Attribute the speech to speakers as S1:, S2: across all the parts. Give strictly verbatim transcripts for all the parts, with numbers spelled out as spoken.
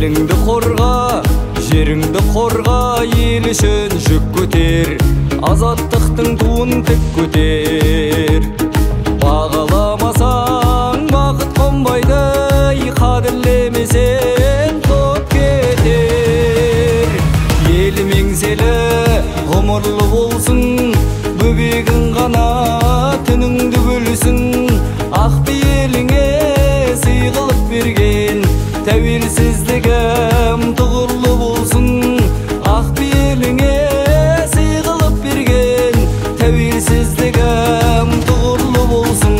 S1: Еліңді қорға, жеріңді қорға, ел үшін жүк көтер, азаттықтың туын тік көтер. Бағаламасаң бақыт қонбайды, қадірлемесең топ кетер. Елім еңселі, ғұмырлы болсын, бөбегің ғана түніңді бөлсін. Ақ пейіліңе сый қылып берген тәуелсіздігім тұғырлы болсын. Ақ пейіліңе сый қылып берген тәуелсіздігім тұғырлы болсын.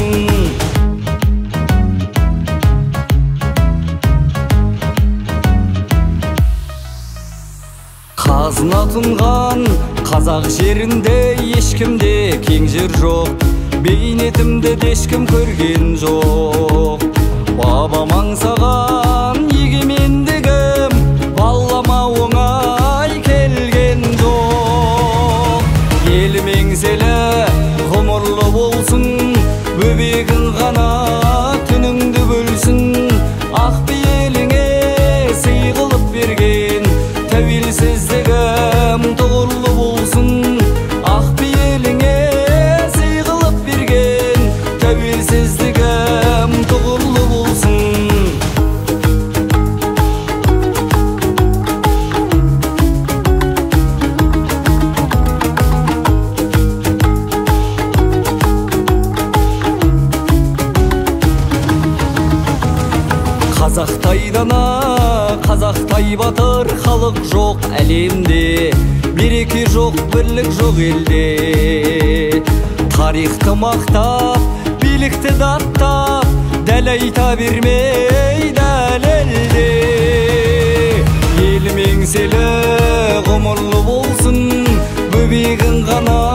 S1: Қазына тұнған қазақ жерінде ешкімде кең жер жоқ, бейнетімді ешкім көрген жоқ. Бабам аңсаған егемендігім балама оңай келген жоқ. Елім еңселі, ғұмырлы болсын, бөбегің ғана түніңді бөлсін. Ақ пейіліңе сый қылып берген тәуелсіздігім тұғырлы болсын. Ақ пейіліңе сый қылып берген тәуелсіздігім тұғырлы болсын. Қазақтай дана, қазақтай батыр халық жоқ әлемде, береке жоқ, бірлік жоқ елде. Тарихты мақтап, билікті даттап, дәл айта бермей дәлелде. Елім еңселі, ғұмырлы болсын, бөбегің ғана